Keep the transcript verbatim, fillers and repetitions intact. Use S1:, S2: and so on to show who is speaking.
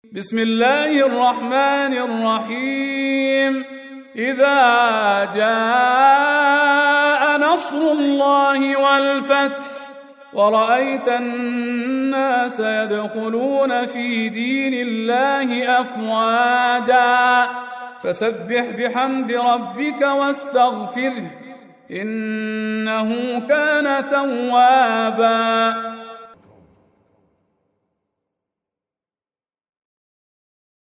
S1: بسم الله الرحمن الرحيم. إذا جاء نصر الله والفتح ورأيت الناس يدخلون في دين الله أفواجا فسبح بحمد ربك واستغفره إنه كان توابا.